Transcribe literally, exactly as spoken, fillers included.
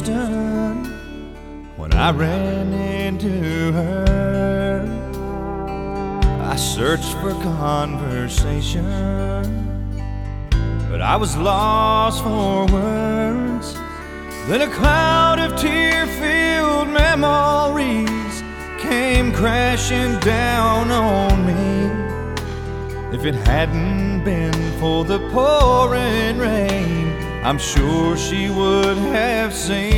Houston when I ran into her. I searched for conversation, but I was lost for words. Then a cloud of tear-filled memories came crashing down on me. If it hadn't been for the pouring rain, I'm sure she would have seen